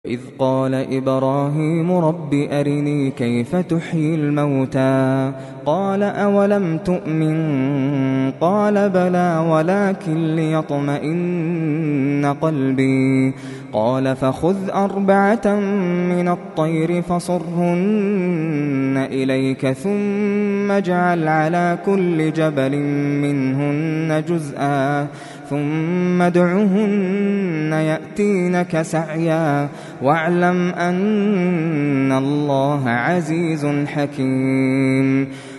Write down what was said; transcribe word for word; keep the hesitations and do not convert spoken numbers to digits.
إذ قال إبراهيم رب أرني كيف تحيي الموتى قال أولم تؤمن قال بلى ولكن ليطمئن قلبي قال فخذ أربعة من الطير فصرهن إليك ثم اجعل على كل جبل منهن جزءا ثم ادعهن يأتينك سعيا واعلم أن الله عزيز حكيم